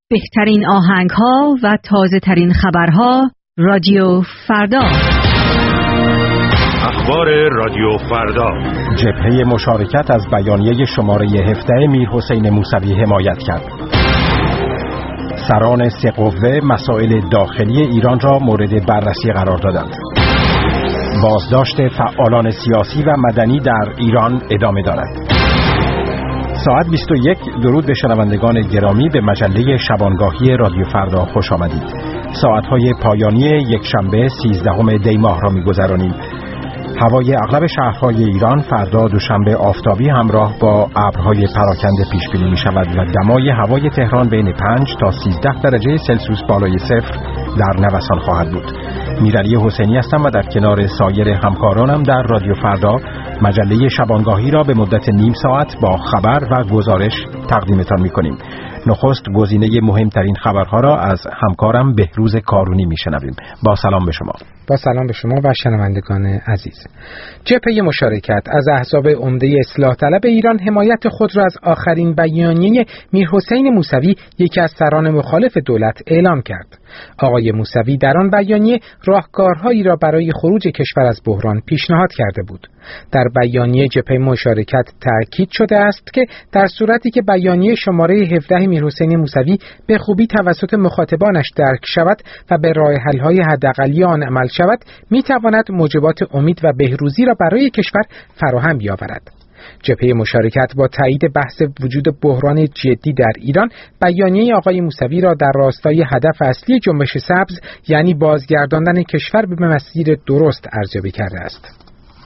بهترین آهنگ‌ها و تازه‌ترین خبرها رادیو فردا. اخبار رادیو فردا. جبهه مشارکت از بیانیه شماره 17 میرحسین موسوی حمایت کرد. سران سه قوه مسائل داخلی ایران را مورد بررسی قرار دادند. بازداشت فعالان سیاسی و مدنی در ایران ادامه دارد. ساعت 21 درود به شنوندگان گرامی، به مجله شبانگاهی رادیو فردا خوش آمدید. ساعتهای پایانی یک شنبه 13 دی ماه را می‌گذرانیم. هوای اغلب شهرهای ایران فردا دوشنبه آفتابی همراه با ابرهای پراکنده پیش بینی می شود و دمای هوای تهران بین 5 تا 13 درجه سلسیوس بالای صفر در نوسان خواهد بود. میرعلی حسینی هستم و در کنار سایر همکارانم در رادیو فردا مجله شبانگاهی را به مدت نیم ساعت با خبر و گزارش تقدیمتان می کنیم. نخست گزینه مهمترین خبرها را از همکارم بهروز کارونی میشنویم. با سلام به شما. با سلام به شما و شنوندگان عزیز. جبهه مشارکت از احزاب عمده اصلاح طلب ایران حمایت خود را از آخرین بیانیه میرحسین موسوی، یکی از سران مخالف دولت، اعلام کرد. آقای موسوی در آن بیانیه راهکارهایی را برای خروج کشور از بحران پیشنهاد کرده بود. در بیانیه جبهه مشارکت تاکید شده است که در صورتی که بیانیه شماره 17 میرحسین موسوی به خوبی توسط مخاطبانش درک شود و به راه حل‌های حداقلی آن عمل شود، می‌تواند موجبات امید و بهروزی را برای کشور فراهم بیاورد. جبهه مشارکت با تایید بحث وجود بحران جدی در ایران، بیانیه آقای موسوی را در راستای هدف اصلی جنبش سبز، یعنی بازگرداندن کشور به مسیر درست، ارزیابی کرده است.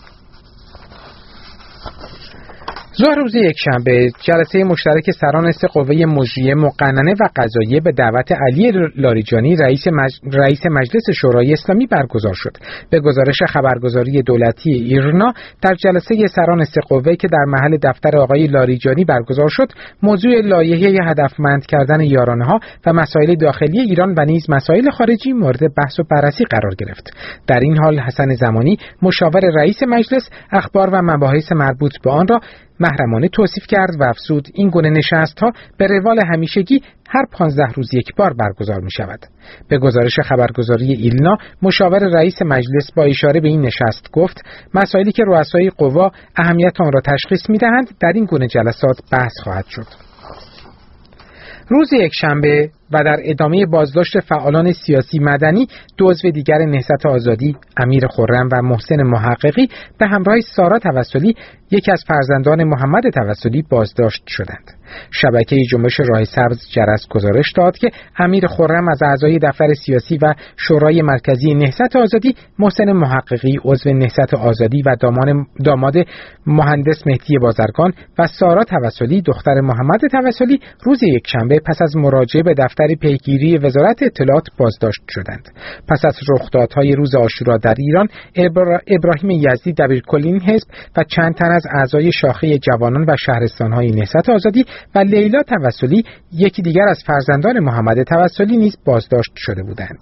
ظهر روز یکشنبه جلسه مشترک سران سه قوه مجریه، مقننه و قضاییه به دعوت علی لاریجانی رئیس مجلس شورای اسلامی برگزار شد. به گزارش خبرگزاری دولتی ایرنا، در جلسه سران سه قوه که در محل دفتر آقای لاریجانی برگزار شد، موضوع لایحه هدفمند کردن یارانه‌ها و مسائل داخلی ایران و نیز مسائل خارجی مورد بحث و بررسی قرار گرفت. در این حال حسن زمانی، مشاور رئیس مجلس، اخبار و مباحث مربوط به آن را محرمانه توصیف کرد و افزود این گونه نشست‌ها به روال همیشگی هر 15 روز یک بار برگزار می شود. به گزارش خبرگزاری ایلنا، مشاور رئیس مجلس با اشاره به این نشست گفت مسائلی که رؤسای قوا اهمیت آن را تشخیص می دهند در این گونه جلسات بحث خواهد شد. روز یکشنبه و در ادامه بازداشت فعالان سیاسی مدنی، دو عضو دیگر نهضت آزادی، امیر خرم و محسن محققی، به همراه سارا توسلی، یکی از فرزندان محمد توسلی، بازداشت شدند. شبکه جنبش راه سبز جرس گزارش داد که امیر خرم از اعضای دفتر سیاسی و شورای مرکزی نهضت آزادی، محسن محققی عضو نهضت آزادی و داماد مهندس مهدی بازرگان و سارا توسلی دختر محمد توسلی روز یکشنبه پس از مراجعه به دفتر پیگیری وزارت اطلاعات بازداشت شدند. پس از رخدادهای روز عاشورا در ایران، ابراهیم یزدی دبیرکلی حزب و چند تن از اعضای شاخه جوانان و شهرستان‌های نهضت آزادی و لیلا توسلی، یکی دیگر از فرزندان محمد توسلی، نیز بازداشت شده بودند.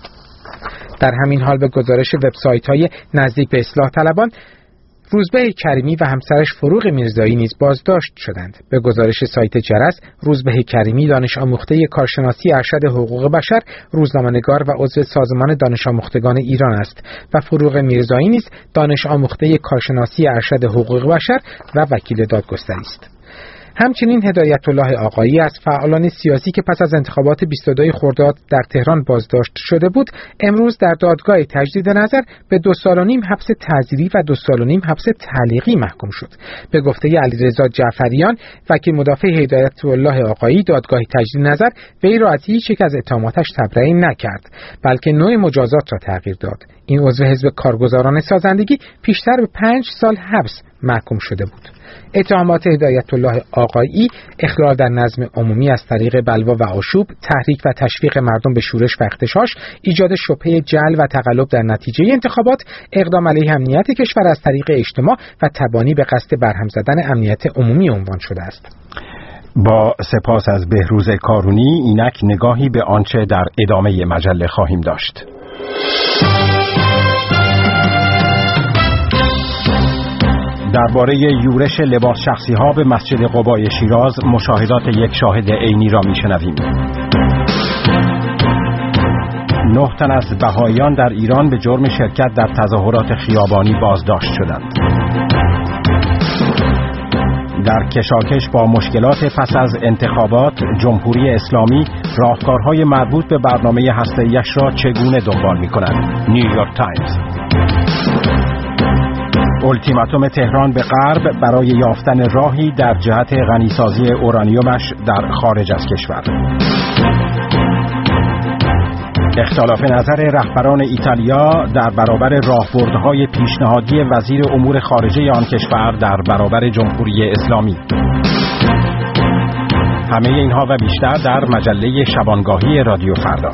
در همین حال به گزارش وبسایت‌های نزدیک به اصلاح طلبان، روزبه کریمی و همسرش فروغ میرزایی نیز بازداشت شدند. به گزارش سایت جرس، روزبه کریمی دانش آموخته کارشناسی ارشد حقوق بشر، روزنامه‌نگار و عضو سازمان دانش آموختگان ایران است و فروغ میرزایی نیز دانش آموخته کارشناسی ارشد حقوق بشر و وکیل دادگستری است. همچنین هدایت الله آقایی از فعالان سیاسی که پس از انتخابات 22 خرداد در تهران بازداشت شده بود، امروز در دادگاه تجدید نظر به 2 سال و نیم حبس تعزیری و 2 سال و نیم حبس تعلیقی محکوم شد. به گفته علیرضا جعفریان، وکیل مدافع هدایت الله آقایی، دادگاه تجدید نظر وی را از هیچ یک از اتهاماتش تبرئه نکرد، بلکه نوع مجازات را تغییر داد. این عضو حزب کارگزاران سازندگی پیشتر به 5 سال حبس محکوم شده بود. اتهامات هدایت الله آقایی اخلال در نظم عمومی از طریق بلوا و آشوب، تحریک و تشویق مردم به شورش و اغتشاش، ایجاد شبهه جعل و تقلب در نتیجه انتخابات، اقدام علیه امنیت کشور از طریق اجتماع و تبانی به قصد برهم زدن امنیت عمومی عنوان شده است. با سپاس از بهروز کارونی، اینک نگاهی به آنچه در ادامه مجله خواهیم داشت. درباره یورش لباس شخصی ها به مسجد قبای شیراز، مشاهدات یک شاهد عینی را میشنویم. 9 تن از بهائیان در ایران به جرم شرکت در تظاهرات خیابانی بازداشت شدند. در کشاکش با مشکلات پس از انتخابات، جمهوری اسلامی راهکارهای مربوط به برنامه هسته‌ایش را چگونه دنبال می‌کند؟ نیویورک تایمز. اولتیماتوم تهران به غرب برای یافتن راهی در جهت غنیسازی اورانیومش در خارج از کشور. اختلاف نظر رهبران ایتالیا در برابر راهبردهای پیشنهادی وزیر امور خارجه آن کشور در برابر جمهوری اسلامی. همه اینها و بیشتر در مجله شبانگاهی رادیو فردا.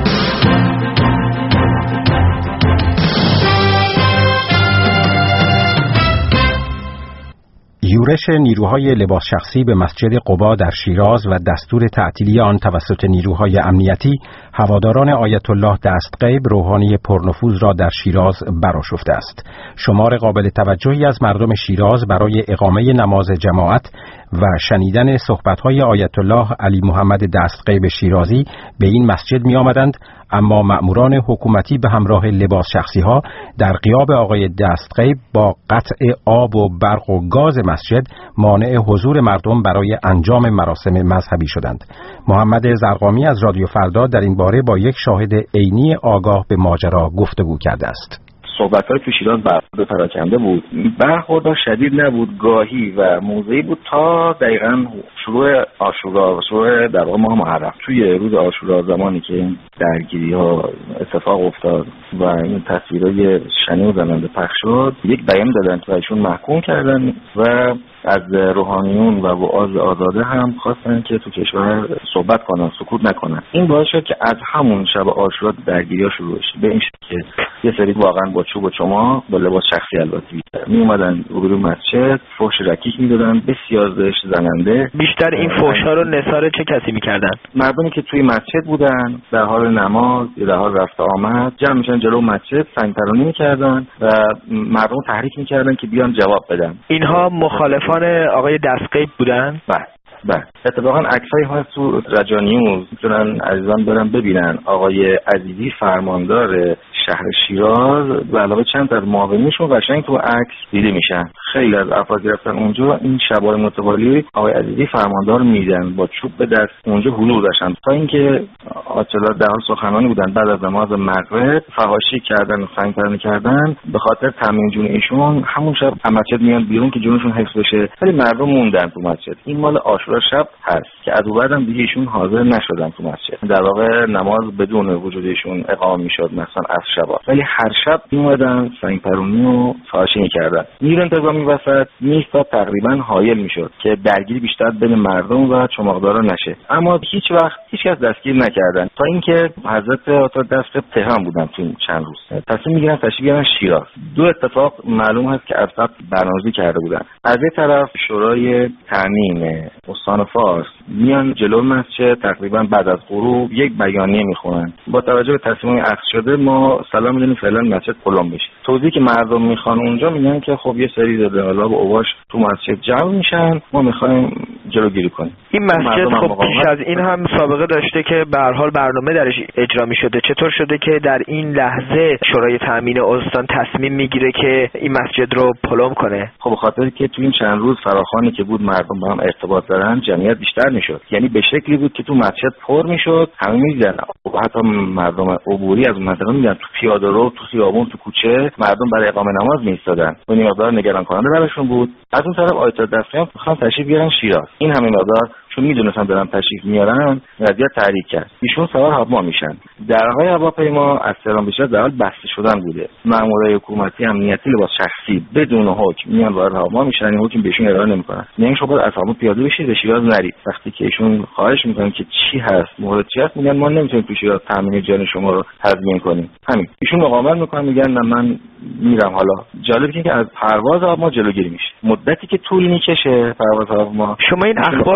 یورش نیروهای لباس شخصی به مسجد قبا در شیراز و دستور تعطیلی آن توسط نیروهای امنیتی هواداران آیت الله دستغیب روحانی پرنفوذ را در شیراز برآشفته است. شمار قابل توجهی از مردم شیراز برای اقامه نماز جماعت و شنیدن صحبت‌های آیت الله علی محمد دستغیب شیرازی به این مسجد می آمدند، اما مأموران حکومتی به همراه لباس شخصی‌ها در غیاب آقای دستغیب با قطع آب و برق و گاز مسجد مانع حضور مردم برای انجام مراسم مذهبی شدند. محمد زرقامی از رادیو فردا در این باره با یک شاهد عینی آگاه به ماجرا گفتگو کرده است. صحبت‌های تو شیراز برخورد پراکنده بود. برخورد شدید نبود، گاهی و موضعی بود تا دقیقاً شروع عاشورا، شروع در واقع ماه محرم. توی روز عاشورا زمانی که این درگیری‌ها اتفاق افتاد و این تصویرهای شنی و زننده پخش شد، یک بیان دادن که ایشون محکوم کردن و از روحانیون و وعاظ آزاده هم خواستن که تو کشور صحبت کنن، سکوت نکنن. این باعث شد که از همون شب عاشورا درگیری‌ها شروع بشه. به این شکل که یه سری واقعا با چوب و چما با لباس شخصی البته می اومدن روبروی مسجد، فحش رکیک میدادن، بسیار زشت زننده. بیشتر این فحش‌ها رو نثار چه کسی میکردن؟ مردمی که توی مسجد بودن در حال نماز یا در حال رفت آمد جمع میشن جلو مسجد، سنگ‌پرانی میکردن و مردم تحریک میکردن که بیان جواب بدن. اینها مخالفان آقای دستغیب بودن؟ بله. اتفاقا عکسایی هست تو رجانیوز، میتونن عزیزان برن ببینن. آقای عزیزی فرماندار شهر شیراز و علاوه چند تا معاونینشون قشنگ تو عکس دیده میشن. خیلی از افراد گرفتن اونجا این شب‌های متوالی آقای عزیزی فرماندار میدن با چوب به دست اونجا حضور داشتن تا اینکه آتلا در حال سخنرانی بودن بعد از نماز مغرب فحاشی کردن و سنگ‌پرانی کردن. به خاطر تامین جون ایشون همون شب مسجد میان بیرون که جونشون حفظ بشه، ولی مردم موندن تو مسجد. این مال عاشورا شب هست که از بعدم دیگه ایشون حاضر نشدن تو مسجد. در واقع نماز بدون وجود ایشون اقامه میشد مثلا از شبا، ولی هر شب میومدن سنگ‌پرانی و فحاشی میکردن. نیروی انتظامی وسط میستاد تقریبا حایل میشد که درگیری بیشتر بین مردم و چماقدارا نشه، اما هیچ وقت هیچکس دستگیر نکردن تا اینکه حضرت آتا دست تهران بودن تو این چند روز تصمیم میگیرن تشریف بیارن شیراز. دو اتفاق معلوم هست که از قبل برنامه‌ریزی کرده بودن. از یک طرف شورای تامین استان فارس میان جلو مسجد تقریبا بعد از غروب یک بیانیه میخونن با توجه به تصمیمی اخذ شده ما سلام میدونیم فعلا مسجد پلم بشه. توضیحی که مردم میخوان اونجا میگن که خب یه سری داده با اوباش تو مسجد جمع میشن، ما میخوایم جلوگیری کنیم. این مسجد خب پیش از این هم سابقه داشته که به هر حال برنامه درش اجرا میشده. چطور شده که در این لحظه شورای تامین استان تصمیم میگیره که این مسجد رو پلم کنه؟ خب به خاطر که تو این چند روز فراخوانی که بود مردم با هم ارتباط دارن، جمعیت بیشتر میشد. یعنی به شکلی بود که تو مسجد پر میشد، همه میدیدن. حتی مردم عبوری از منطقه میدن تو پیاده‌رو، تو خیابون، تو کوچه مردم برای اقامه نماز میایستادن. اون مقدار نگران کننده براشون بود. از اون طرف آیت الله دستغیب میخوان تشریف بیارن شیراز. این همه مقدار چون میدونستن دارن تشریف میارن وضعیت تحریک کرد. ایشون سوار هواپیما میشن. درهای هواپیما از تهران به شیراز در حال بسته شدن بوده. مامورای حکومتی امنیتی لباس شخصی بدون حکم میان وارد هواپیما میشن، این حکم بهشون ارائه نمیکنن. میگن شما باید از هواپیما پیاده بشید به شیراز نرید. وقتی که ایشون خواهش میکنن که چی هست، مورد چی هست، میگن ما نمیتونیم تو شیراز تامین جان شما رو تضمین کنیم. همین. ایشون مقاومت میکنن، میگن نه من میرم. حالا جالب اینه که از پرواز هواپیما جلوگیری میشه. مدتی که طول میکشه پرواز هواپیما. شما این اخبار رو از کجا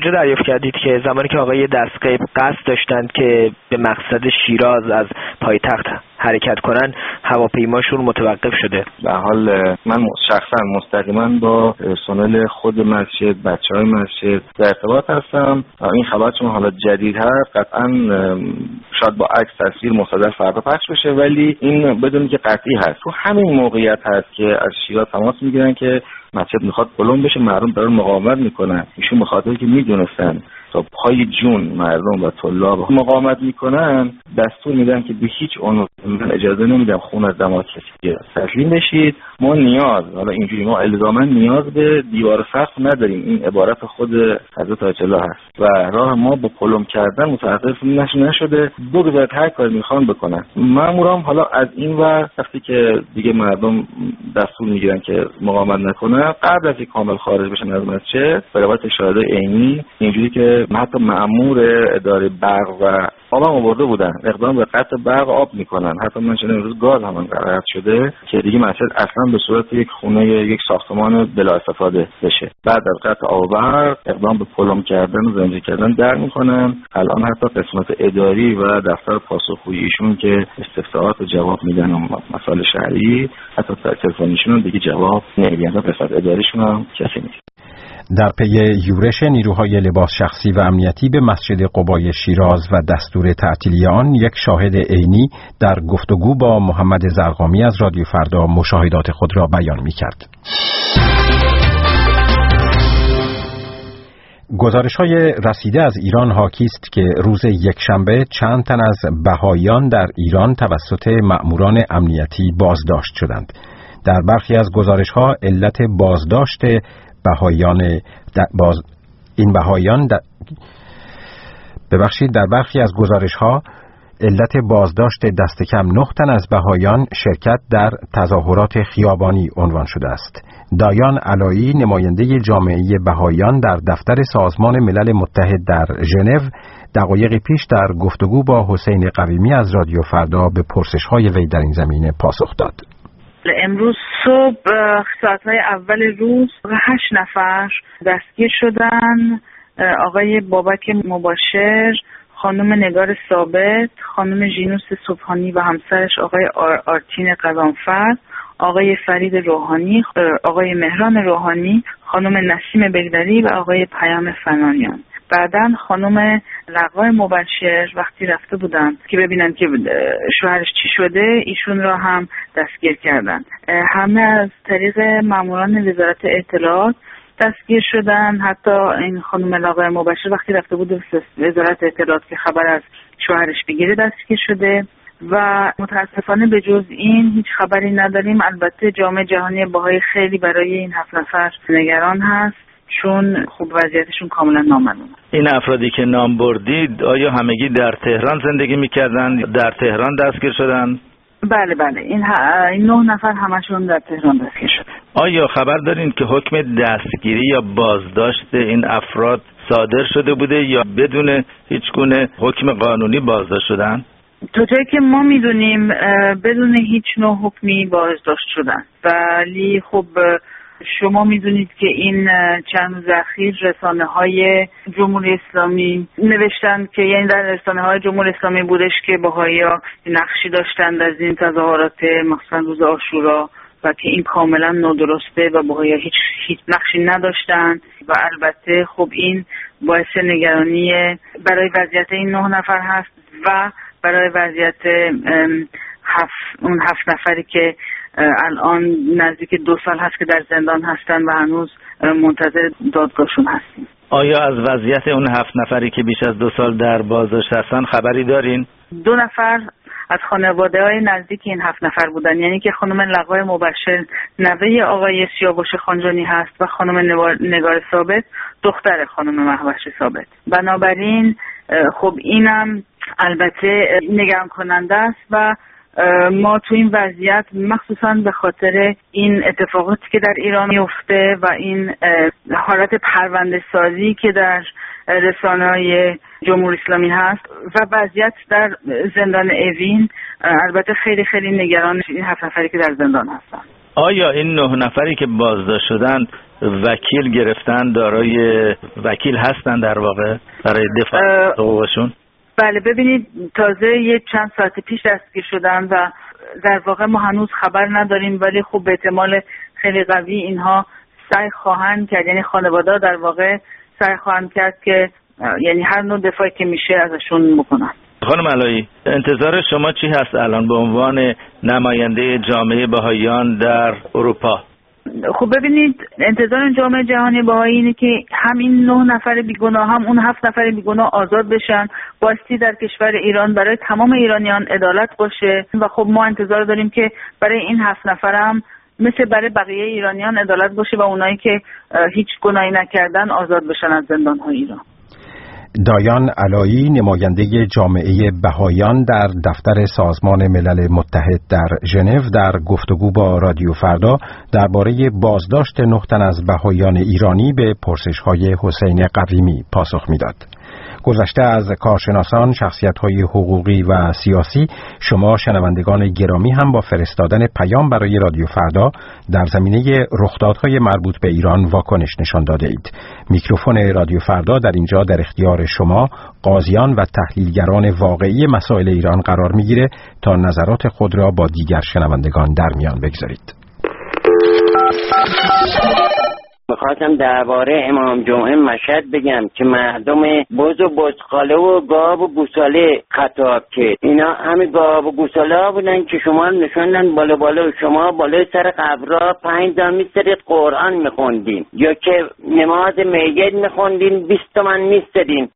کجا دریافت کردید که زمانی که آقای دستقیب قصد داشتند که به مقصد شیراز از پایتخت حرکت کنن هواپیماشون متوقف شده؟ به حال من شخصا مستقیما با پرسنل خود مسجد، بچهای مسجد در ارتباط هستم. این خبر چون حالا جدید هست قطعا شاید با عکس تصویر مصادف فردا پخش بشه، ولی این بدونی که قطعی هست. تو همین موقعیت هست که از شیراز تماس میگیرن که مسجد میخواد پلم بشه، مردم دارن مقاومت میکنن. ایشون به خاطر که میدونستن تا پای جون مردم و طلاب مقاومت میکنن دستور میدن که به هیچ عنوان من اجازه نمیدم خون از دماغ کسی تسلیم بشید. ما حالا اینجوری ما الزاما نیاز به دیوار سقف نداریم. این عبارت خود حضرت آیت الله هست و راه ما با پلم کردن متوقف نشده. بگذارید هر کاری میخوان بکنن. مامورام حالا از این ور وقتی که دیگه مردم دستور میگیرن که مقاومت نکنن قبل از اینکه کامل خارج بشن از مسجد به روایت شاهدای عینی اینجوری که حتی مأمور اداره برق و آب هم آورده بودن اقدام به قطع برق آب میکنن. حتی من شنیدم امروز گاز هم قطع شده که دیگه مسجد اصلا به صورت یک خونه یک ساختمان بلا استفاده بشه. بعد از قطع آب و برق اقدام به پلم کردن و زنجیر کردن در میکنن. الان حتی قسمت اداری و دفتر پاسخگویی ایشون که استفسارات جواب میدن و مسائل شهری حتی تلفنیشون دیگه جواب نمیدن. قسمت اداریشون هم کسی نیست. در پی یورش نیروهای لباس شخصی و امنیتی به مسجد قبای شیراز و دستور تعطیلی آن، یک شاهد عینی در گفتگو با محمد زرقامی از رادیو فردا مشاهدات خود را بیان می‌کرد. گزارش‌های رسیده از ایران حاکی است که روز یکشنبه چند تن از بهائیان در ایران توسط مأموران امنیتی بازداشت شدند. در برخی از گزارش‌ها علت بازداشت در برخی از گزارش‌ها علت بازداشت دست کم 9 تن از بهائیان شرکت در تظاهرات خیابانی عنوان شده است. دایان علایی نماینده جامعه بهائیان در دفتر سازمان ملل متحد در ژنو دقایق پیش در گفتگو با حسین قویمی از رادیو فردا به پرسش‌های وی در این زمینه پاسخ داد. امروز صبح ساعتهای اول روز 8 نفر دستگیر شدن. آقای بابک مباشر، خانم نگار ثابت، خانم ژینوس صبحانی و همسرش آقای آرتین قزانفر، آقای فرید روحانی، آقای مهران روحانی، خانم نسیم بگدری و آقای پیام فنانیان. بعدن خانم لقای مبشر وقتی رفته بودن که ببینن که شوهرش چی شده ایشون را هم دستگیر کردن. همه از طریق ماموران وزارت اطلاعات دستگیر شدن. حتی این خانم لقای مبشر وقتی رفته بود وزارت اطلاعات که خبر از شوهرش بگیره دستگیر شده و متاسفانه به جز این هیچ خبری نداریم. البته جامعه جهانی بهایی خیلی برای این 7 نفر نگران هست چون خوب وضعیتشون کاملا نامعلومه. این افرادی که نام بردید آیا همگی در تهران زندگی میکردن؟ در تهران دستگیر شدن؟ بله این 9 نفر همشون در تهران دستگیر شدن. آیا خبر دارین که حکم دستگیری یا بازداشت این افراد صادر شده بوده یا بدون هیچ گونه حکم قانونی بازداشت شدن؟ تا جایی که ما میدونیم بدون هیچ نوع حکمی بازداشت شدن. ولی خب شما میدونید که این چند روز اخیر رسانه‌های جمهوری اسلامی نوشتن که یعنی در رسانه‌های جمهوری اسلامی بودش که بهائی‌ها نقشی داشتند از این تظاهرات مثلا روز عاشورا و که این کاملا نادرسته و بهائی‌ها هیچ نقشی نداشتند و البته خب این باعث نگرانی برای وضعیت این 9 نفر هست و برای وضعیت اون 7 نفری که الان نزدیک 2 سال هست که در زندان هستن و هنوز منتظر دادگاهشون هستیم. آیا از وضعیت اون 7 نفری که بیش از 2 سال در بازداشت هستن خبری دارین؟ 2 نفر از خانواده‌های نزدیک این 7 نفر بودن، یعنی که خانم لقای مبشر نوه آقای سیاوش خانجانی هست و خانم نگار ثابت دختر خانم مهوش ثابت. بنابراین خب اینم البته نگران کننده است و ما تو این وضعیت مخصوصا به خاطر این اتفاقاتی که در ایران میفته و این حالت پرونده سازی که در رسانه‌های جمهوری اسلامی هست و وضعیت در زندان اوین، البته خیلی خیلی نگران این 7 نفری که در زندان هستن. آیا این 9 نفری که بازداشت شدن وکیل گرفتن، دارای وکیل هستن در واقع برای دفاع حقوقشون؟ بله، ببینید تازه یه چند ساعت پیش دستگیر شدن و در واقع ما هنوز خبر نداریم، ولی خب به احتمال خیلی قوی اینها سعی خواهند کرد، یعنی خانواده در واقع سعی خواهند کرد که یعنی هر نوع دفاعی که میشه ازشون بکنن. خانم علایی، انتظار شما چی هست الان به عنوان نماینده جامعه بهائیان در اروپا؟ خب ببینید، انتظار جامعه جهانی بهایی اینه که هم این 9 نفر بیگناه هم اون 7 نفر بیگناه آزاد بشن، بایستی در کشور ایران برای تمام ایرانیان عدالت باشه و خب ما انتظار داریم که برای این 7 نفر هم مثل برای بقیه ایرانیان عدالت باشه و اونایی که هیچ گناهی نکردن آزاد بشن از زندان‌های ایران. دایان علایی، نماینده جامعه بهائیان در دفتر سازمان ملل متحد در ژنو، در گفتگو با رادیو فردا درباره بازداشت 9 تن از بهائیان ایرانی به پرسش‌های حسین قویمی پاسخ می‌داد. گذشته از کارشناسان، شخصیت‌های حقوقی و سیاسی، شما شنوندگان گرامی هم با فرستادن پیام برای رادیو فردا در زمینه رخدادهای مربوط به ایران واکنش نشان داده اید. میکروفون رادیو فردا در اینجا در اختیار شما قاضیان و تحلیلگران واقعی مسائل ایران قرار می‌گیره تا نظرات خود را با دیگر شنوندگان در میان بگذارید. میخواستم درباره امام جمعه مشهد بگم که مردم بز و بزخاله و گاو و گوساله خطاب کرد. اینا همین گاو و گوساله ها بودن که شما نشوندن بالا بالا، شما بالای سر قبرها 5 تا میسترید قرآن میخوندین یا که نماز میت میخوندین 20 تومن میستدین.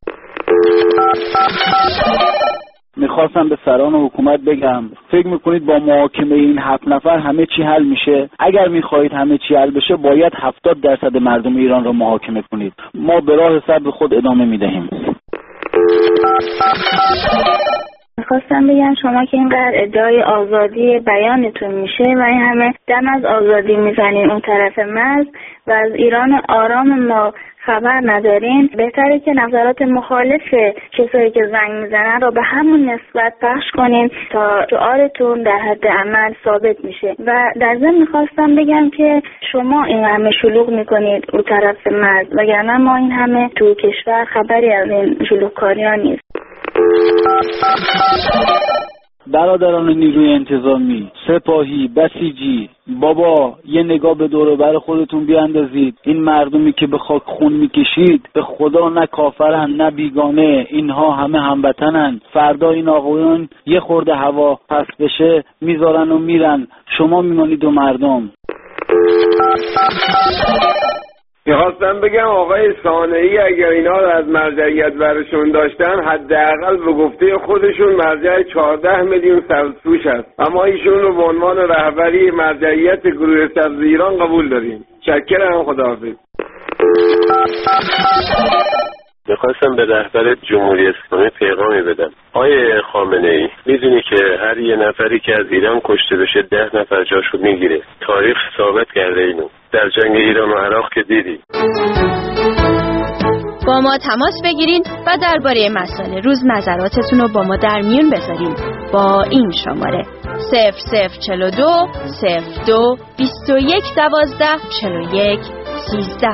میخواستم به سران حکومت بگم فکر میکنید با محاکمه این 7 نفر همه چی حل میشه؟ اگر میخواهید همه چی حل بشه باید 70% مردم ایران را محاکمه کنید. ما به راه صبر خود ادامه میدهیم. میخواستم بگم شما که اینقدر ادعای آزادی بیانتون میشه و این همه دم از آزادی میزنین اون طرف مرز و از ایران آرام ما خبر ندارین، بهتره که نظرات مخالف کسایی که زنگ میزنن رو به همون نسبت پخش کنین تا شعارتون در حد عمل ثابت میشه. و در ضمن میخواستم بگم که شما این همه شلوغ میکنید اون طرف مرز، وگرنه ما این همه تو کشور خبری از این شلوغکاری‌ها نیست. برادران نیروی انتظامی، سپاهی، بسیجی، بابا یه نگاه به دور و بر خودتون بیاندازید. این مردمی که به خاک خون میکشید به خدا نه کافرن نه بیگانه، اینها همه هموطنن. فردا این آقایون یه خورده هوا پس بشه میذارن و میرن، شما میمانید و مردم. میخواستم بگم آقای صانعی اگر اینا رو از مرجعیت برشون داشتن حداقل به گفته خودشون مرجع 14 میلیون سبزپوش هست، اما ایشون رو به عنوان رهبری مرجعیت گروه سبز ایران قبول داریم. شکرم، خداحافظ. میخواستم به رهبر جمهوری اسلامی پیغامی بدم. آقای خامنه‌ای، میدونی که هر یه نفری که از ایران کشته بشه 10 نفر جاشو میگیره. تاریخ ثابت کرده اینو. در جنگ ایران و عراق که دیدی. با ما تماس بگیرین و درباره مسائل روز نظراتتون رو با ما در میون بذارین با این شماره 0042 02 21 12 41 13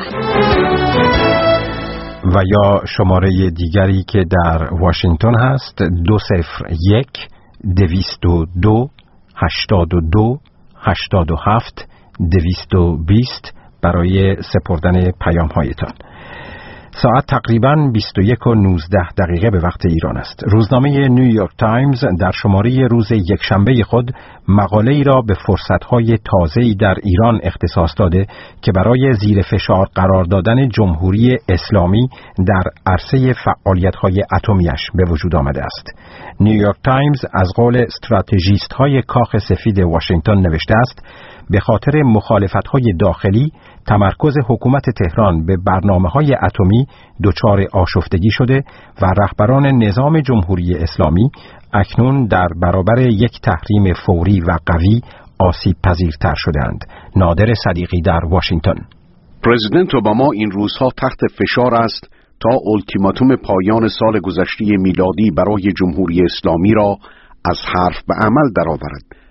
و یا شماره دیگری که در واشنگتن هست 201 202 82 87 220 برای سپردن پیام هایتان. ساعت تقریباً 21:19 به وقت ایران است. روزنامه نیویورک تایمز در شماره روز یکشنبه خود مقاله‌ای را به فرصت‌های تازه‌ای در ایران اختصاص داده که برای زیر فشار قرار دادن جمهوری اسلامی در عرصه فعالیت‌های اتمی‌اش به وجود آمده است. نیویورک تایمز از قول استراتژیست‌های کاخ سفید واشنگتن نوشته است: به خاطر مخالفت‌های داخلی، تمرکز حکومت تهران به برنامه‌های اتمی دچار آشفتگی شده و رهبران نظام جمهوری اسلامی اکنون در برابر یک تحریم فوری و قوی آسیب پذیرتر شدند. نادر صدیقی در واشنگتن. پرزیدنت اوباما این روزها تحت فشار است تا اولتیماتوم پایان سال گذشته میلادی برای جمهوری اسلامی را از حرف به عمل درآورد.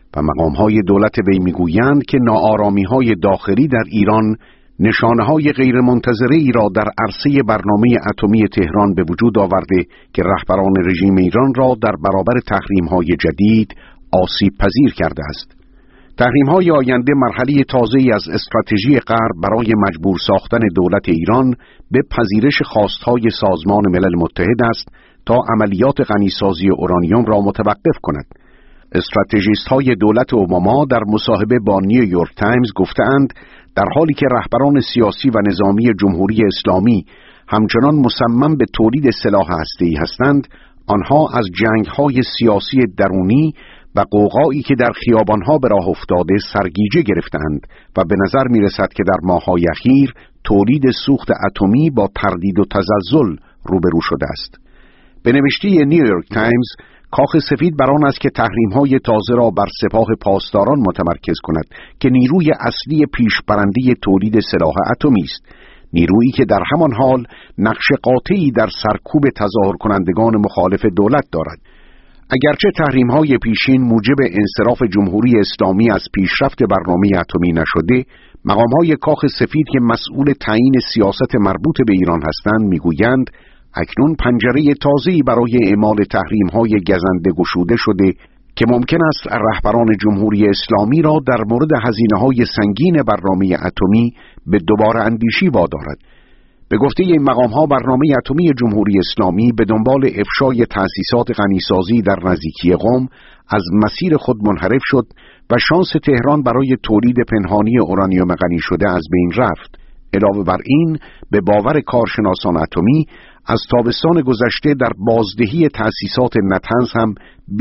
و مقام‌های دولت وی می‌گویند که ناآرامی‌های داخلی در ایران نشانه‌های غیرمنتظره ای را در عرصه برنامه اتمی تهران به وجود آورده که رهبران رژیم ایران را در برابر تحریم‌های جدید آسیب پذیر کرده است. تحریم‌های آینده مرحله تازه‌ای از استراتژی غرب برای مجبور ساختن دولت ایران به پذیرش خواست‌های سازمان ملل متحد است تا عملیات غنیسازی اورانیوم را متوقف کند. استراتژیست‌های دولت اوباما در مصاحبه با نیویورک تایمز گفتند در حالی که رهبران سیاسی و نظامی جمهوری اسلامی همچنان مصمم به تولید سلاح هسته‌ای هستند، آنها از جنگ‌های سیاسی درونی و قوقایی که در خیابانها به راه افتاده سرگیجه گرفتند و به نظر می‌رسد که در ماه‌های اخیر تولید سوخت اتمی با تردید و تزلزل روبرو شده است. به نوشته نیویورک تایمز، کاخ سفید بر آن است که تحریم‌های تازه را بر سپاه پاسداران متمرکز کند که نیروی اصلی پیشبرنده تولید سلاح اتمی است، نیرویی که در همان حال نقش قاطعی در سرکوب تظاهر کنندگان مخالف دولت دارد. اگرچه تحریم‌های پیشین موجب انصراف جمهوری اسلامی از پیشرفت برنامه اتمی نشده، مقام‌های کاخ سفید که مسئول تعیین سیاست مربوط به ایران هستند می‌گویند اکنون پنجره تازه‌ای برای اعمال تحریم‌های گزنده گشوده شده که ممکن است رهبران جمهوری اسلامی را در مورد هزینه‌های سنگین برنامه اتمی به دوباره اندیشی وادارد. به گفته این مقام‌ها برنامه اتمی جمهوری اسلامی به دنبال افشای تأسیسات غنیسازی در نزدیکی قم از مسیر خود منحرف شد و شانس تهران برای تولید پنهانی اورانیوم غنی شده از بین رفت. علاوه بر این، به باور کارشناسان اتمی از تابستان گذشته در بازدهی تأسیسات نطنز هم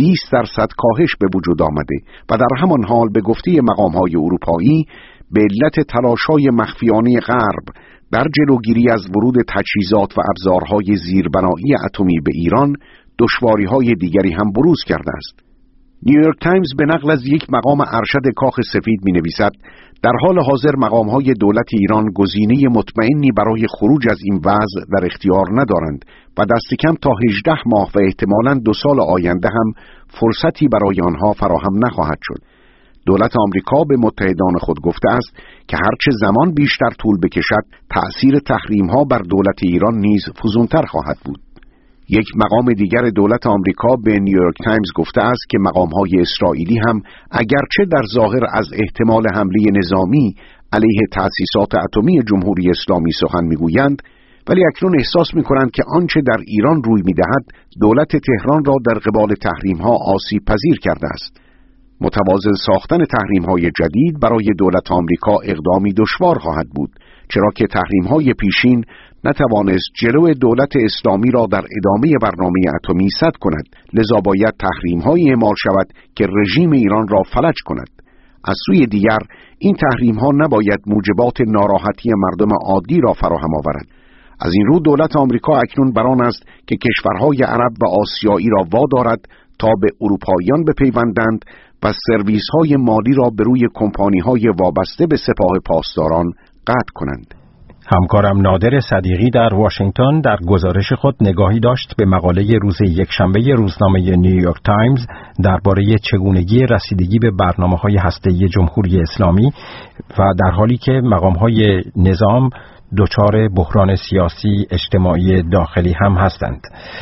20% کاهش به وجود آمده و در همان حال به گفته مقام‌های اروپایی به علت تلاش‌های مخفیانه غرب در جلوگیری از ورود تجهیزات و ابزارهای زیربنایی اتمی به ایران دشواری‌های دیگری هم بروز کرده است. نیویورک تایمز به نقل از یک مقام ارشد کاخ سفید می‌نویسد در حال حاضر مقام‌های دولت ایران گزینه مطمئنی برای خروج از این وضع در اختیار ندارند و دست کم تا 18 ماه و احتمالاً 2 سال آینده هم فرصتی برای آنها فراهم نخواهد شد. دولت آمریکا به متحدان خود گفته است که هرچه زمان بیشتر طول بکشد تأثیر تحریم‌ها بر دولت ایران نیز فزونتر خواهد بود. یک مقام دیگر دولت آمریکا به نیویورک تایمز گفته است که مقام‌های اسرائیلی هم اگرچه در ظاهر از احتمال حمله نظامی علیه تأسیسات اتمی جمهوری اسلامی سخن می‌گویند، ولی اکنون احساس می‌کنند که آنچه در ایران روی می‌دهد دولت تهران را در قبال تحریم‌ها آسیب پذیر کرده است. متوازن ساختن تحریم‌های جدید برای دولت آمریکا اقدامی دشوار خواهد بود، چرا که تحریم‌های پیشین نتوانست جلو دولت اسلامی را در ادامه برنامه اتمی سد کند، لذا باید تحریم‌هایی اعمال شود که رژیم ایران را فلج کند. از سوی دیگر این تحریم‌ها نباید موجبات ناراحتی مردم عادی را فراهم آورد. از این رو دولت آمریکا اکنون بر آن است که کشورهای عرب و آسیایی را وادارد تا به اروپاییان بپیوندند و سرویس‌های مالی را به روی کمپانی‌های وابسته به سپاه پاسداران قطع کنند. همکارم نادر صدیقی در واشنگتن در گزارش خود نگاهی داشت به مقاله روز یکشنبه روزنامه نیویورک تایمز درباره چگونگی رسیدگی به برنامه‌های هسته‌ای جمهوری اسلامی و در حالی که مقام‌های نظام دچار بحران سیاسی اجتماعی داخلی هم هستند.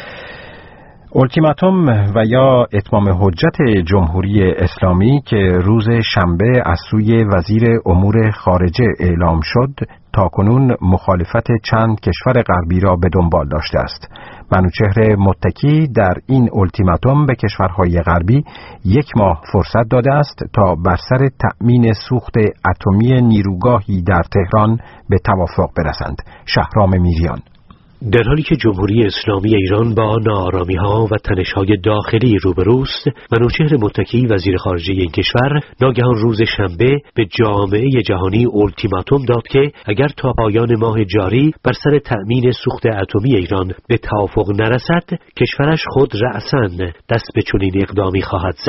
اولتیماتوم و یا اتمام حجت جمهوری اسلامی که روز شنبه از سوی وزیر امور خارجه اعلام شد تاکنون مخالفت چند کشور غربی را به دنبال داشته است. منوچهر متکی در این اولتیماتوم به کشورهای غربی 1 ماه فرصت داده است تا بر سر تأمین سوخت اتمی نیروگاهی در تهران به توافق برسند. شهرام میریان. در حالی که جمهوری اسلامی ایران با ناآرامی‌ها و تنش‌های داخلی روبروست، منوچهر متکی وزیر خارجه این کشور ناگهان روز شنبه به جامعه جهانی اولتیماتوم داد که اگر تا پایان ماه جاری بر سر تأمین سوخت اتمی ایران به توافق نرسد، کشورش خود رأساً دست به چنین اقدامی خواهد زد.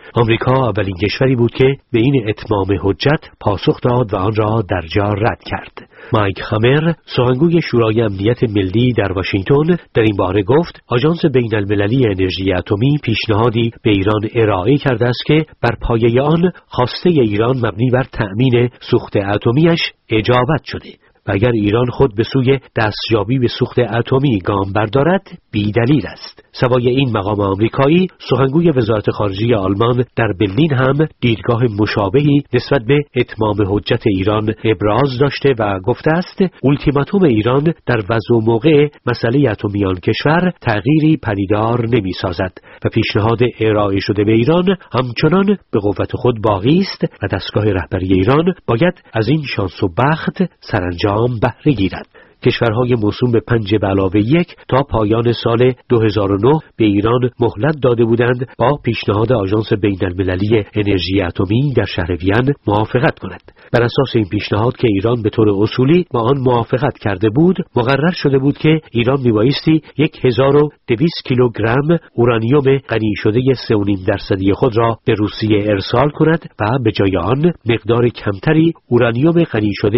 آمریکا اولین کشوری بود که به این اتمام حجت پاسخ داد و آن را در جا رد کرد. مایک همر، سخنگوی شورای امنیت ملی در واشنگتن، در این باره گفت آژانس بین المللی انرژی اتمی پیشنهادی به ایران ارائه کرده است که بر پایه آن خواسته ایران مبنی بر تأمین سوخت اتمیش اجابت شده و اگر ایران خود به سوی دستیابی به سوخت اتمی گام بردارد بی‌دلیل است. سوای این مقام آمریکایی، سخنگوی وزارت خارجه آلمان در برلین هم دیدگاه مشابهی نسبت به اتمام حجت ایران ابراز داشته و گفته است اولتیماتوم ایران در وضع و موقع مسئله اتمی آن کشور تغییری پدیدار نمی‌سازد و پیشنهاد ارائه شده به ایران همچنان به قوت خود باقی است و دستگاه رهبری ایران باید از این شانس و بخت سرانجام بهره گیرد. کشورهای موسوم به 5+1 تا پایان سال 2009 به ایران مهلت داده بودند با پیشنهاد آژانس بین المللی انرژی اتمی در شهر وین موافقت کند. بر اساس این پیشنهاد که ایران به طور اصولی با آن موافقت کرده بود، مقرر شده بود که ایران میبایستی 1200 کیلوگرم اورانیوم غنی شده 3.5% خود را به روسیه ارسال کند و به جای آن مقدار کمتری اورانیوم غنی شده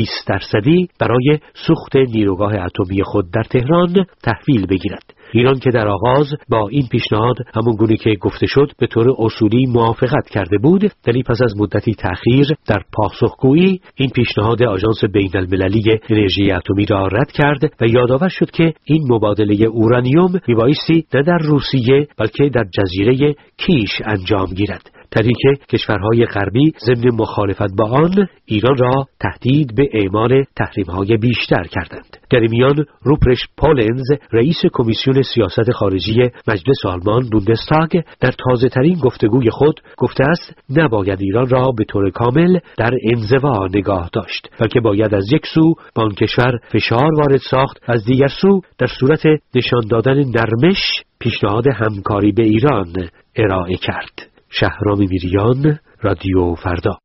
20% برای سوخت نیروگاه اتمی خود در تهران تحویل بگیرد. ایران که در آغاز با این پیشنهاد همون گونه که گفته شد به طور اصولی موافقت کرده بود، ولی پس از مدتی تأخیر در پاسخگویی این پیشنهاد آژانس بین المللی انرژی اتمی را رد کرد و یادآور شد که این مبادله اورانیوم میبایستی نه در روسیه بلکه در جزیره کیش انجام گیرد. طریق کشورهای غربی ضمن مخالفت با آن ایران را تهدید به اعمال تحریم‌های بیشتر کردند. در میان روپرشت پولنز، رئیس کمیسیون سیاست خارجی مجلس آلمان بوندستاگ، در تازه‌ترین گفتگوی خود گفته است نباید ایران را به طور کامل در انزوا نگاه داشت، بلکه باید از یک سو به آن کشور فشار وارد ساخت، از دیگر سو در صورت نشان دادن نرمش پیشنهاد همکاری به ایران ارائه کرد. شهرام میریان، رادیو فردا.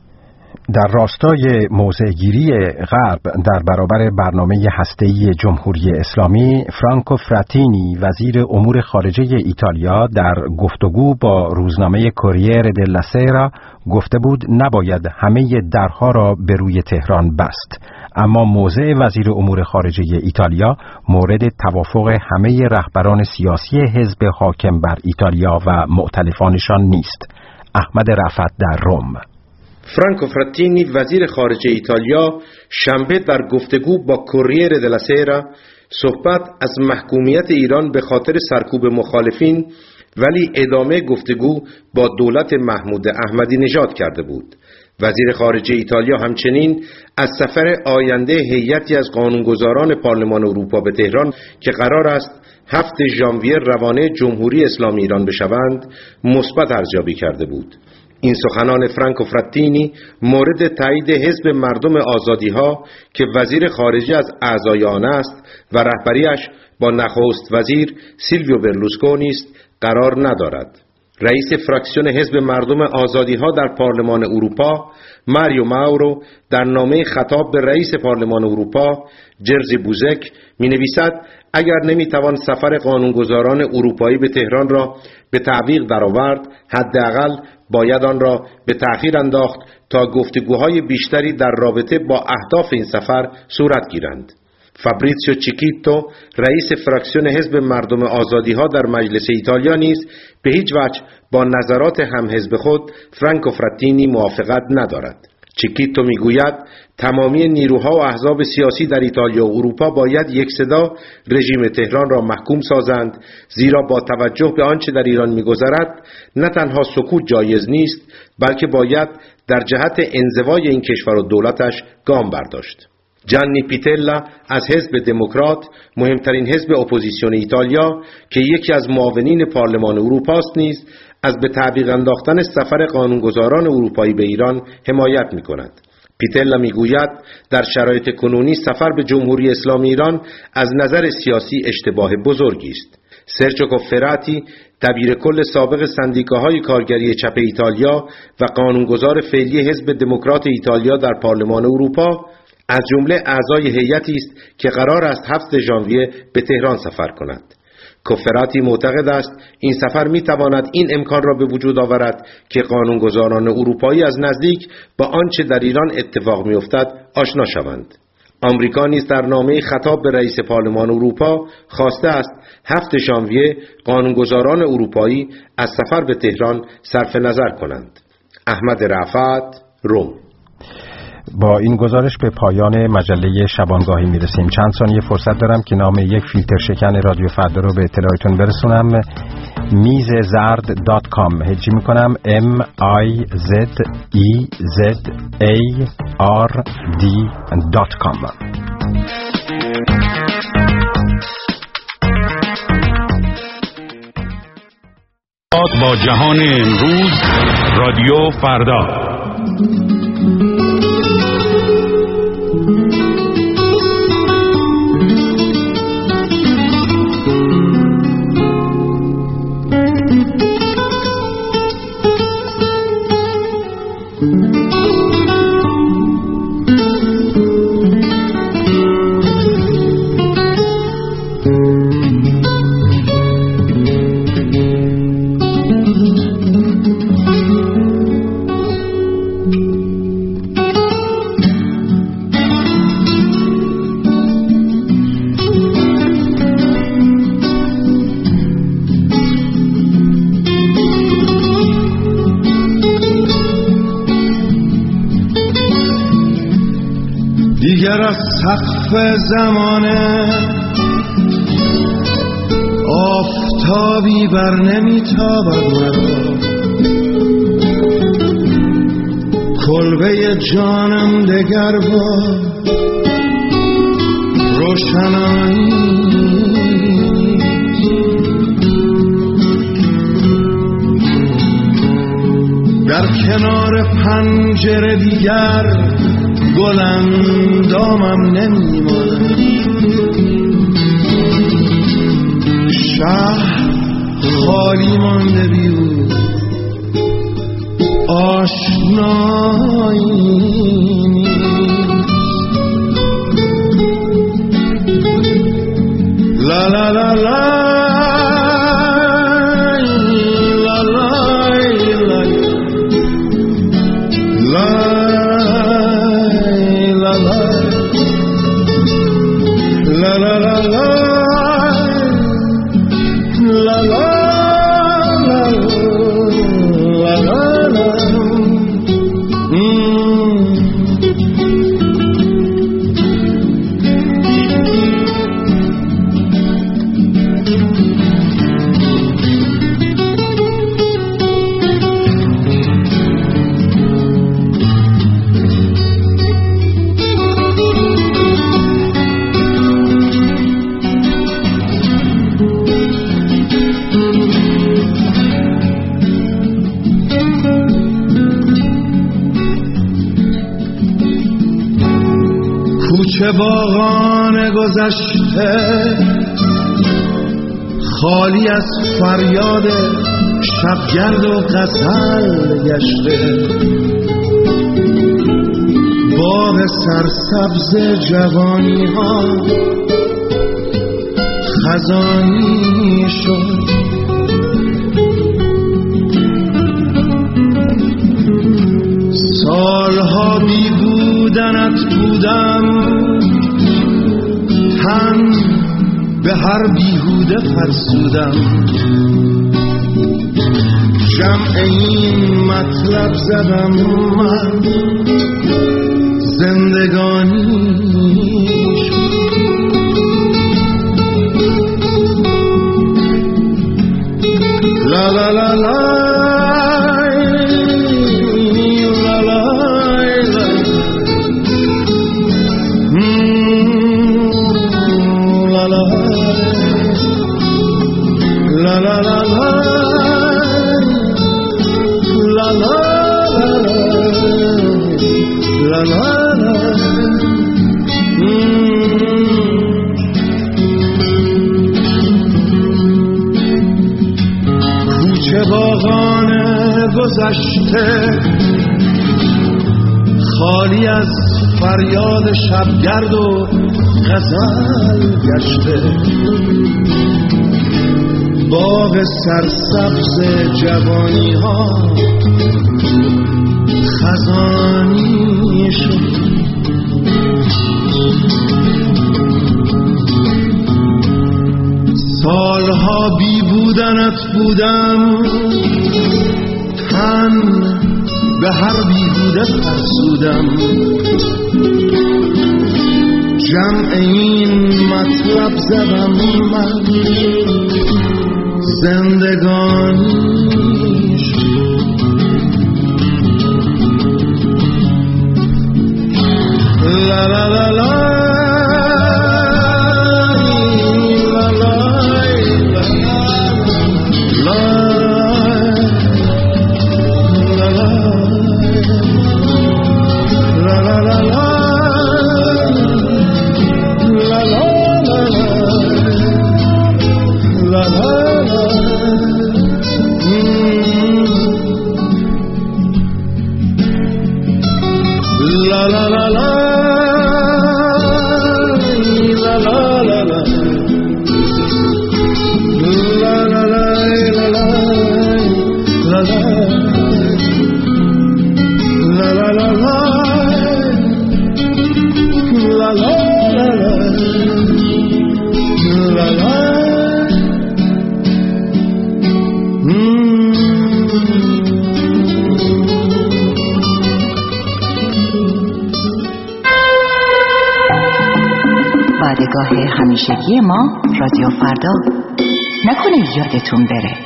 در راستای موضع‌گیری غرب در برابر برنامه هسته‌ای جمهوری اسلامی، فرانکو فراتینی وزیر امور خارجه ایتالیا در گفتگو با روزنامه کورییر دلا سیرا گفته بود نباید همه درها را به روی تهران بست، اما موضع وزیر امور خارجه ایتالیا مورد توافق همه رهبران سیاسی حزب حاکم بر ایتالیا و مؤتلفانشان نیست. احمد رفعت در روم. فرانکو فراتینی وزیر خارجه ایتالیا شنبه در گفتگو با کورییر دلا سیرا صحبت از محکومیت ایران به خاطر سرکوب مخالفین ولی ادامه گفتگو با دولت محمود احمدی نژاد کرده بود. وزیر خارجه ایتالیا همچنین از سفر آینده هیئتی از قانونگذاران پارلمان اروپا به تهران که قرار است 7 ژانویه روانه جمهوری اسلامی ایران بشوند مثبت ارزیابی کرده بود. این سخنان فرانکو فراتینی مورد تایید حزب مردم آزادی‌ها که وزیر خارجه از اعضای آن است و رهبریش با نخست وزیر سیلویو برلوسکونی است قرار ندارد. رئیس فراکسیون حزب مردم آزادی‌ها در پارلمان اروپا ماریو ماورو در نامه خطاب به رئیس پارلمان اروپا جرزی بوزک می‌نویسد اگر نمی‌توان سفر قانونگذاران اروپایی به تهران را به تعویق درآورد، حداقل باید آن را به تأخیر انداخت تا گفتگوهای بیشتری در رابطه با اهداف این سفر صورت گیرند. فابریزیو چیکیتو رئیس فراکسیون حزب مردم آزادی‌ها در مجلس ایتالیا نیز به هیچ وجه با نظرات همحزب خود فرانکو فراتینی موافقت ندارد. چیکیتو میگوید تمامی نیروها و احزاب سیاسی در ایتالیا و اروپا باید یک صدا رژیم تهران را محکوم سازند، زیرا با توجه به آنچه در ایران می‌گذرد نه تنها سکوت جایز نیست بلکه باید در جهت انزوای این کشور و دولتش گام برداشت. جانی پیتلا از حزب دموکرات، مهمترین حزب اپوزیسیون ایتالیا که یکی از معاونین پارلمان اروپا است، نیز از به تعویق انداختن سفر قانونگذاران اروپایی به ایران حمایت می‌کند. پیتلا میگوید در شرایط کنونی سفر به جمهوری اسلامی ایران از نظر سیاسی اشتباه بزرگی است. سرجیو کوفراتی دبیر کل سابق سندیکاهای کارگری چپ ایتالیا و قانونگذار فعلی حزب دموکرات ایتالیا در پارلمان اروپا از جمله اعضای هیئتی است که قرار است 7 ژانویه به تهران سفر کند. کفراتی معتقد است این سفر می تواند این امکان را به وجود آورد که قانونگذاران اروپایی از نزدیک با آنچه در ایران اتفاق می افتد آشنا شوند. آمریکا نیز در نامه خطاب به رئیس پارلمان اروپا خواسته است 7 ژانویه قانونگذاران اروپایی از سفر به تهران صرف نظر کنند. احمد رفعت، روم. با این گزارش به پایان مجله شبانگاهی میرسیم. چند ثانیه فرصت دارم که نام یک فیلتر شکن رادیو فردا رو به اطلاعتون برسونم. میززرد.com هجی میکنم MIZEZARD.com. با جهان امروز رادیو فردا. دیگر از سقف زمانه آفتابی بر نمیتابد مرا، کلبه جانم دگر با روشنایی در کنار پنجره دیگر گل اندامم نمیماند. شهر خالی مانده بیو آشنایی لا لا لا لا کوچه باغان گذشته خالی از فریاد شبگرد و غزل گشته، باغ سرسبز جوانی ها خزانی شد. سالها بی بودنت بودم، تن به هر بیهوده فرسودم. جمع این مطلب زدم من زندگانی لا لا لا لا کوچه باغان گذشته خالی از فریاد شبگرد و غزل گشته، باغ سرسبز جوانی ها خزانی شد. سالها بی بودنت بودم، تن به هر بیهوده فرسودم. جمع این مطلب زدم من زندگانی شد. لا لا لا لا پادگاه همیشگی ما رادیو فردا. نکنه یادتون بره.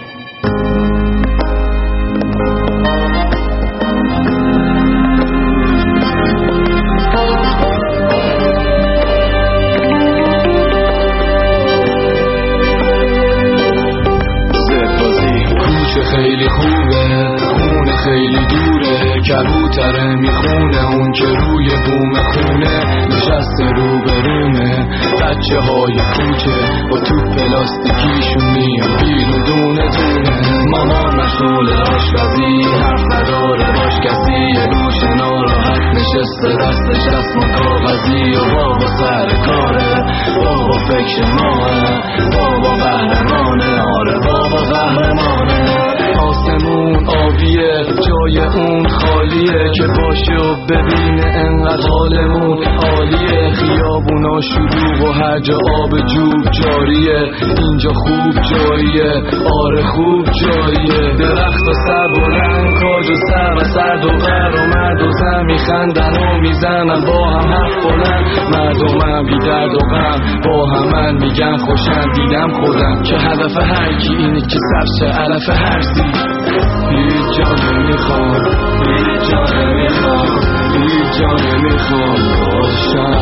خیلی خوبه، خونه خیلی دوره، کبوتره میخونه اون که روی بوم خونه نشسته رو برونه. بچه های کوچه با تو پلاستیکیشون میان بیرون دونه دونه. مامان مشغول آشپزی، حرف نداره باش کسی، یه گوشه ناراحت نشسته دستش دستمال کاغذی. و بابا سر کاره، بابا فکر ماه، بابا قهرمانه. آره بابا قهرمانه. آسمون آبیه، جای اون خالیه، که باشه و ببینه انقدر حالمون عالیه. خیابونا شلوغ و هر جا آب جوب جاریه، اینجا خوب جاییه. آره خوب جاییه. درخت و سر بلند، کاج و سر و سرد و غر و مرد و زن میخندن و میزنن با هم حرف بلند. مردمم بی درد و غم با همن میگن خوشم. دیدم خودم که هدف هر کی اینه که سبشه علف هرسی. هیچ جا نمیخوام، هیچ جا نمیخوام، هیچ جا نمیخوام باشم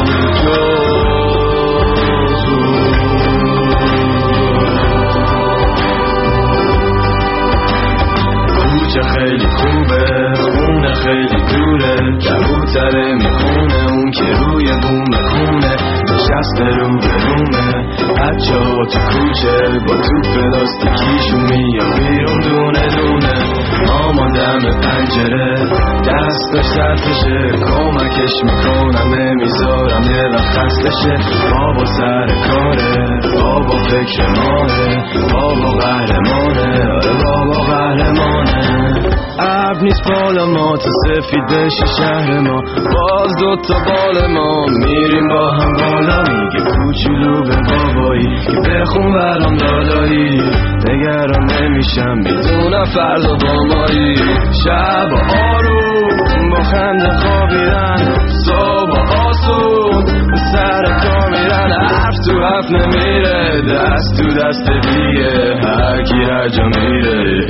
کوچه خیلی خوبه، خونه خیلی دوره، کبوتره میخونه اون که روی بوم خونه نشسته رو برونه. بچه ها تو کوچه با تو پلاستیکیشون میان بیرون دونه دونه. مامان دم پنجره دستش سرتشه، کمکش میکنم نمیذارم یه وقت خستشه. بابا سر کاره، بابا فکر ماه، بابا قهرمانه. آره بابا قهرمانه. ابر نیست بالا ما تا سفید بشه شهر ما، باز دوتا بال ما میریم با هم بالا. میگه کوچولو به بابایی که بخون برام دادایی، نگران نمیشم میدونم فردا با مایی. شب آروم با خنده خوابیدن، صبح آسون سر کار میرن. حرف تو حرف نمیره، دست تو دست دیگه هر کی هر جا میره.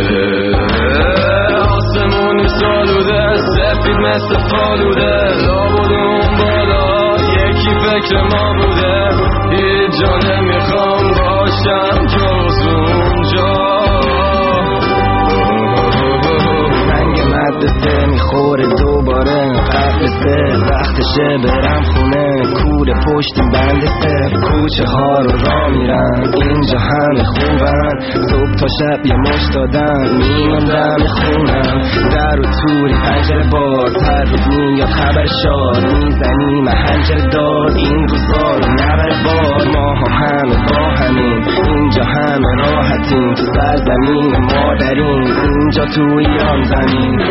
آسمونی سالوده، سفید مثل فالوده، لابد اون بالا یکی فکر ما بوده. هیچ جا نمیخوام باشم جز اونجا. زنگ مدرسه میخوره دوباره، قبل سه وقتشه برم خونه. دور پشت بند صفر کوچه ها رو راه میرن اینجا همه خوبن صبح تا شب یه مش دادن میمون دم خونم در و توری پنجره باز هر روز میاد خبر شاد میزنیم هنجره داد این روزا رو نبر باد ماها همه با همین اینجا همه راحتیم تو سرزمین مادرین اینجا تو ایران زمین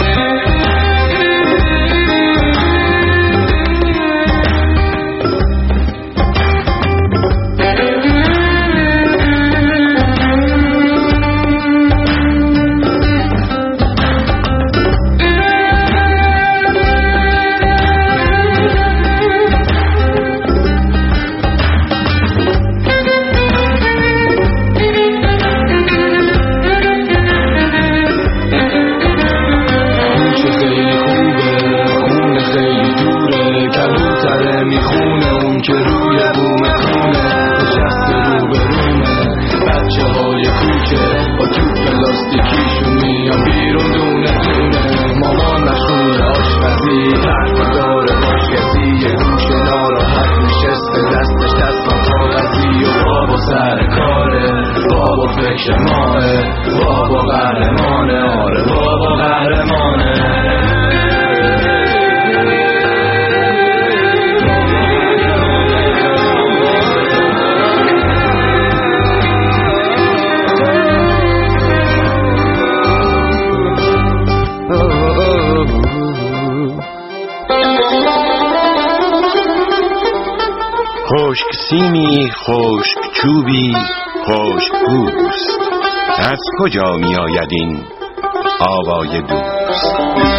خشک سیمی خشک چوبی خشک پوست از کجا می آید این آوای دوست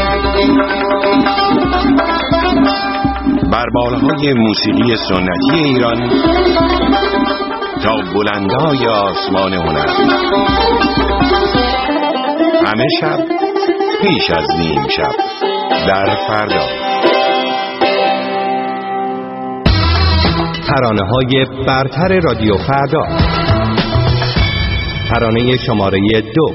بر بالهای موسیقی سنتی ایران تا بلندای آسمان هنر همه شب پیش از نیم شب در فردا ترانه‌های برتر رادیو فردا ترانه شماره 2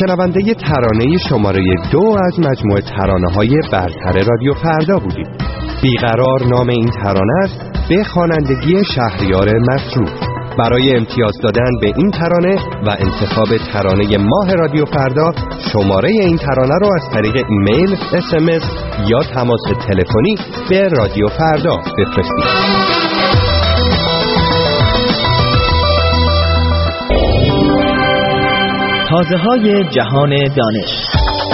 شنونده ترانه شماره 2 از مجموعه ترانه‌های برتر رادیو فردا بودیم. بیقرار نام این ترانه است، به خوانندگی شهریار مطلوب. برای امتیاز دادن به این ترانه و انتخاب ترانه ماه رادیو فردا، شماره این ترانه رو از طریق ایمیل، SMS یا تماس تلفنی به رادیو فردا بفرستید. تازه‌های جهان دانش.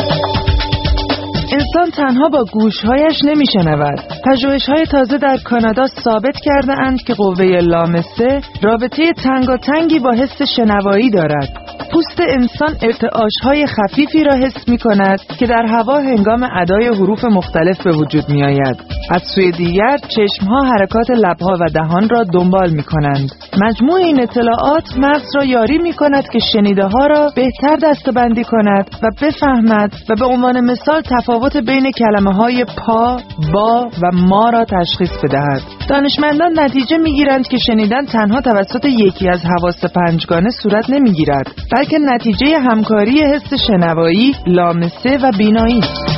انسان تنها با گوشهایش نمیشنود. پژوهش‌های تازه در کانادا ثابت کرده اند که قوه لامسه رابطه تنگاتنگی با حس شنوایی دارد. پوست انسان ارتعاش‌های خفیفی را حس می‌کند که در هوا هنگام ادای حروف مختلف به وجود می‌آید. از سوی دیگر چشم‌ها حرکات لب‌ها و دهان را دنبال می‌کنند. مجموع این اطلاعات مغز را یاری می‌کند که شنیده‌ها را بهتر دسته‌بندی کند و بفهمد و به عنوان مثال تفاوت بین کلمه‌های پا، با و ما را تشخیص بدهد. دانشمندان نتیجه می‌گیرند که شنیدن تنها توسط یکی از حواس پنجگانه صورت نمی‌گیرد، بلکه نتیجه همکاری حس شنوایی، لامسه و بینایی است.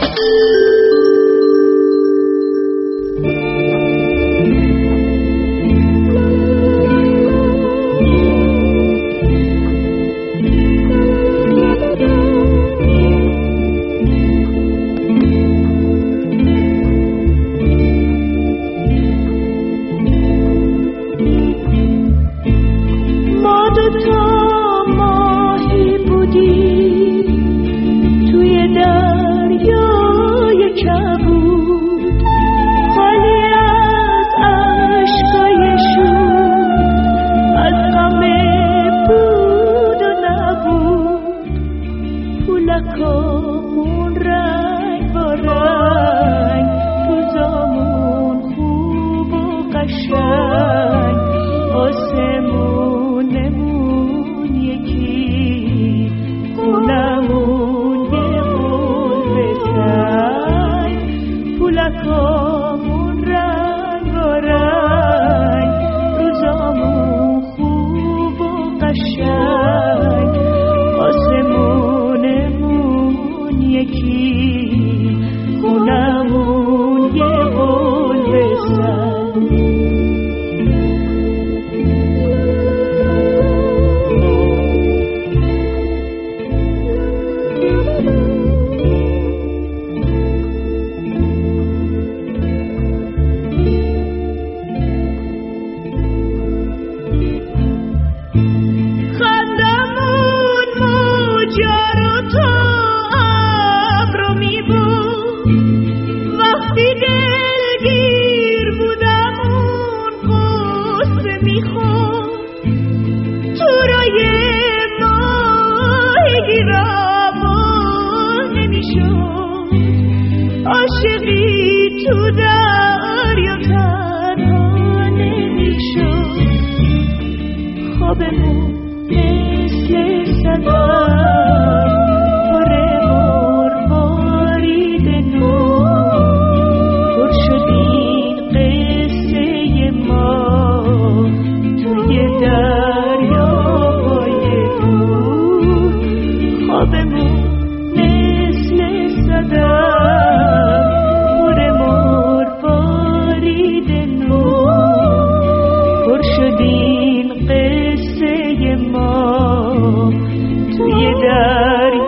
توی دریا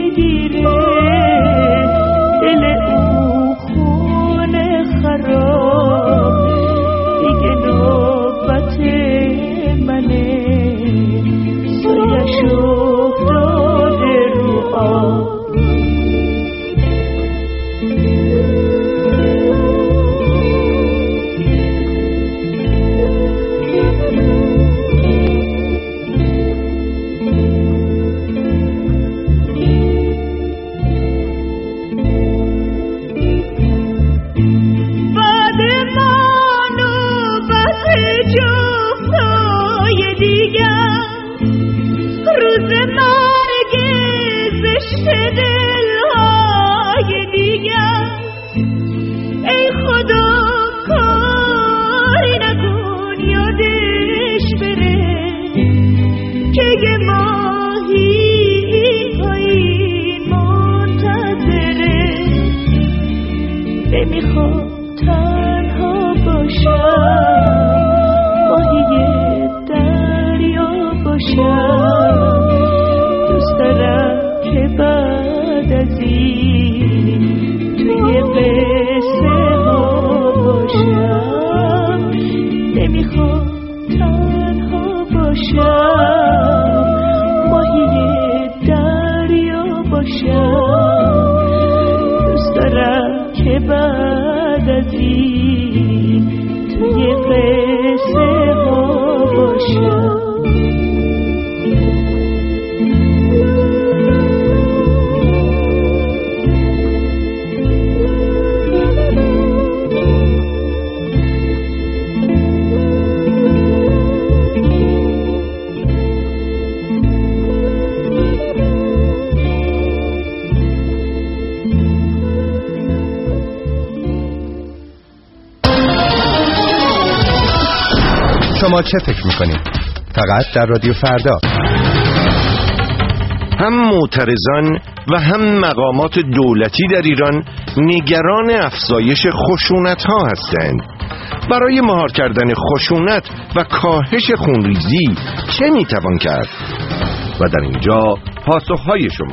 میگیره دل او خونه خراب دیگه نوبت منه سایش افتاده رو آب شما چه فکر میکنید؟ فقط در رادیو فردا. هم معترضان و هم مقامات دولتی در ایران نگران افزایش خشونت ها هستند. برای مهار کردن خشونت و کاهش خونریزی چه میتوان کرد؟ و در اینجا پاسخهای شما.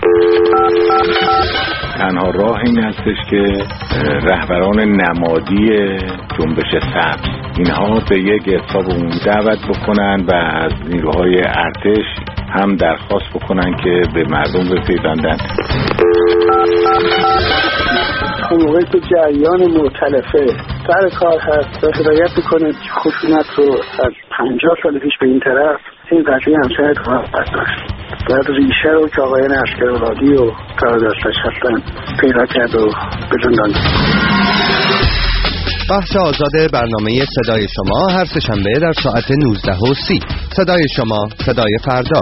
تنها راه این هستش که رهبران نمادی جنبش سبز اینها به یک اعتصاب عمومی دعوت بکنن و از نیروهای ارتش هم درخواست بکنن که به مردم بپیوندن. موقعی که جریان مؤتلفه سر کار هست و هدایت میکنه خشونت رو از 50 سال پیش به این طرف، این قضیه همچنین کار برداشت. باید ریشه رو که آقایان اشکرآبادی و کاردستش هستن پیدا کرد و به زندان. بخش آزاد برنامه صدای شما هر سه‌شنبه در ساعت 19:30. صدای شما، صدای فردا.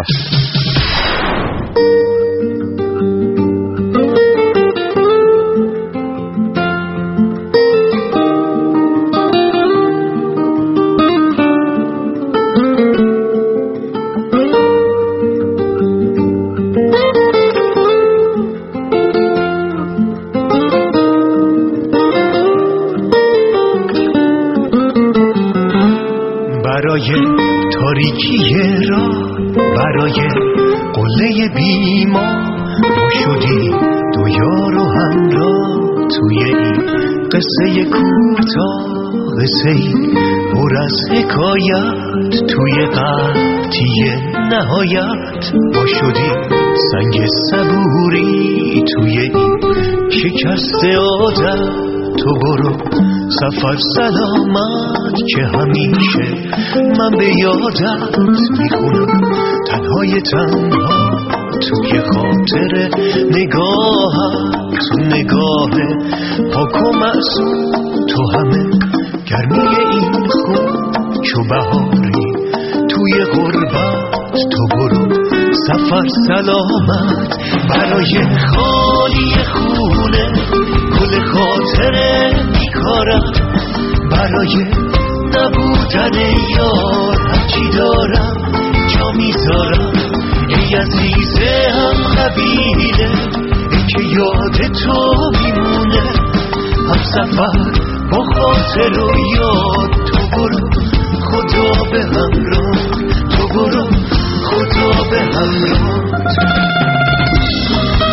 تاریکی را برای قله بیما ما شدیم دو یار و همراه توی این قصه کوتاه، قصه پر از حکایت توی قحطی نهایت. ما شدیم سنگ صبوری توی این شکست عادت. تو برو سفر سلامت که همیشه من به یادت میخونم تنهای تنها توی خاطر نگاهت. تو نگاه پاک و معصوم تو همه گرمی این خون چو بهاری توی غربت. تو برو سفر سلامت برای خالی خونه گل خاطره میکارم، برای نبودن یار هرچی دارم جا میذارم. ای عزیزه هم قبیله ای که یاد تو میمونه، هم سفر با خاطر و یاد. تو برو خدا به همراه، تو برو خدا به همراه.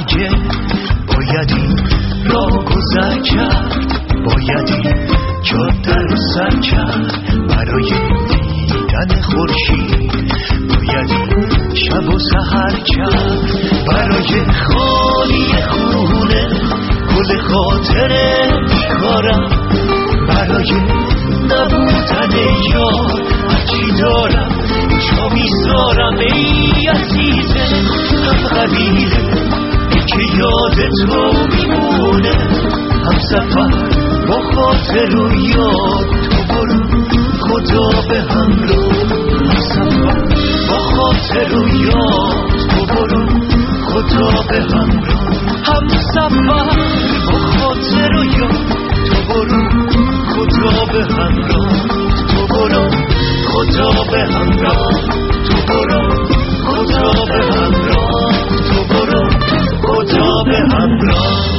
دیگه بایدی راه گذر کرد، بایدی جاده رو سر کرد برای دیدن خورشید، بایدی شب و سحر کرد برای خالی خونه گل خاطره میکارم، برای نبودن یار هرچی دارم جا میذارم ای عزیزه، هم قبیله که یاد تو میمونه، هم سفر با خاطر و یاد تو برو خدا به همراه، هم سفر با خاطر و یاد تو برو خدا به همراه، هم سفر با خاطر و یاد تو برو خدا به همراه، تو برو خدا به همراه، تو برو خدا به همراه، تو برو خدا به همراه.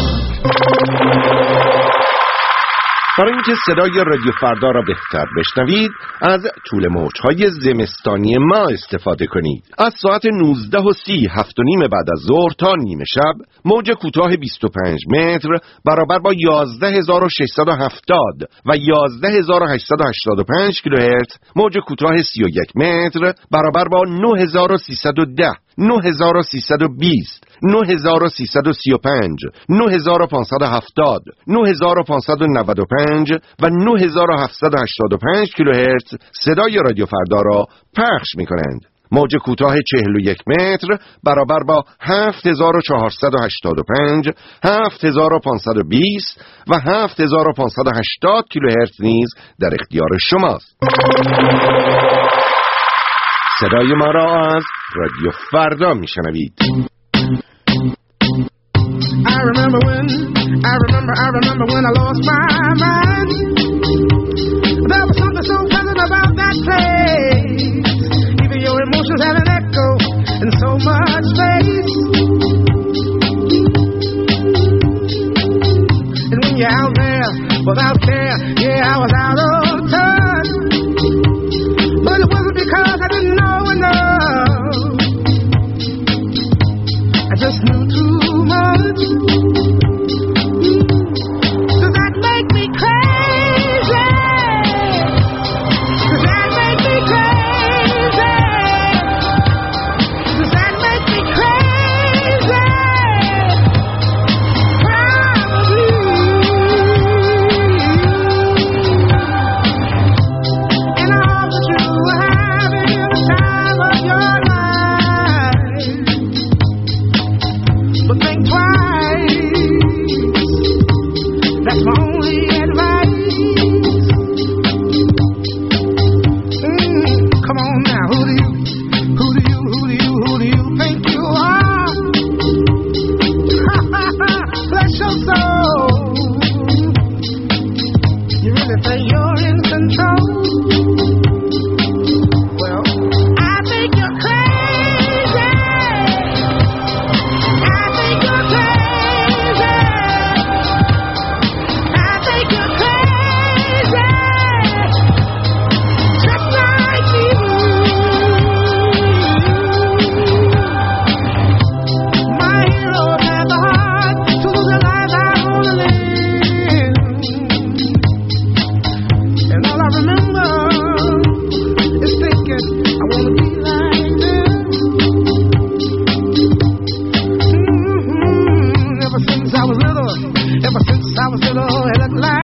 برای اینکه صدای رادیو فردا را بهتر بشنوید از طول موج‌های زمستانی ما استفاده کنید. از ساعت 19:30 7:30 بعد از ظهر تا نیمه شب موج کوتاه 25 متر برابر با 11670 و 11885 کیلوهرتز، موج کوتاه 31 متر برابر با 9310 9320 9335 9570 9595 و 9785 کیلوهرتز صدای رادیو فردا را پخش می کنند. موج کوتاه 41 متر برابر با 7485 7520 و 7580 کیلوهرتز نیز در اختیار شماست. صدای ما را از رادیو فردا می شنوید. I remember when I lost my mind.